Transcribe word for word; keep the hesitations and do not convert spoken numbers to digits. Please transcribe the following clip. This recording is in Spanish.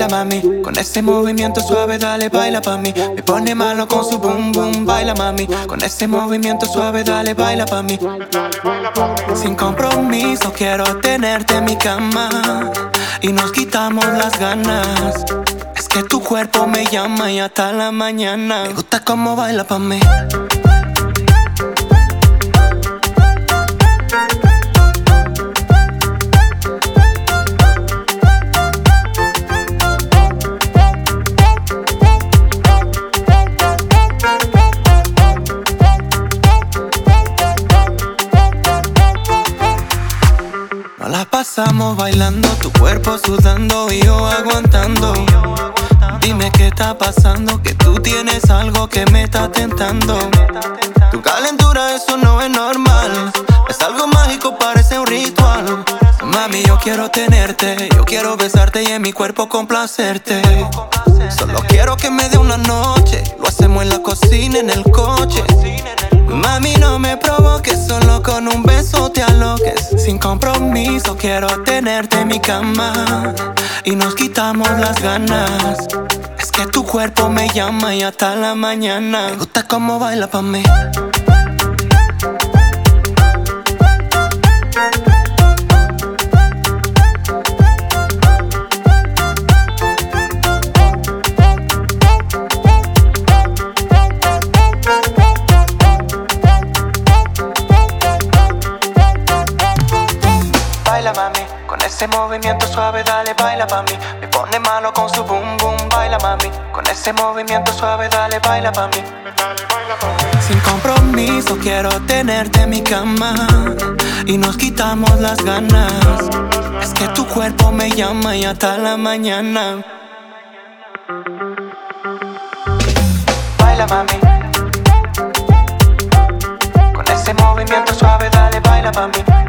Baila mami, con ese movimiento suave dale baila pa' mí. Me pone malo con su boom boom, baila mami. Con ese movimiento suave dale baila pa' mí. Sin compromiso quiero tenerte en mi cama y nos quitamos las ganas. Es que tu cuerpo me llama y hasta la mañana. Me gusta cómo baila pa' mí. Nos la pasamos bailando, tu cuerpo sudando y yo aguantando. Dime qué está pasando, que tú tienes algo que me está tentando. Tu calentura, eso no es normal. Es algo mágico, parece un ritual. Mami, yo quiero tenerte, yo quiero besarte y en mi cuerpo complacerte. Solo quiero que me dé una noche, lo hacemos en la cocina, en el coche. Mami, no me provoques, solo con un beso te aloques. Sin compromiso quiero tenerte en mi cama y nos quitamos las ganas. Es que tu cuerpo me llama y hasta la mañana. Me gusta cómo baila pa' mí. Baila mami, con ese movimiento suave dale baila pa' mí. Me pone malo con su boom boom, baila mami. Con ese movimiento suave dale baila pa' mí. Sin compromiso quiero tenerte en mi cama y nos quitamos las ganas. Es que tu cuerpo me llama y hasta la mañana. Baila mami, con ese movimiento suave dale baila pa' mí.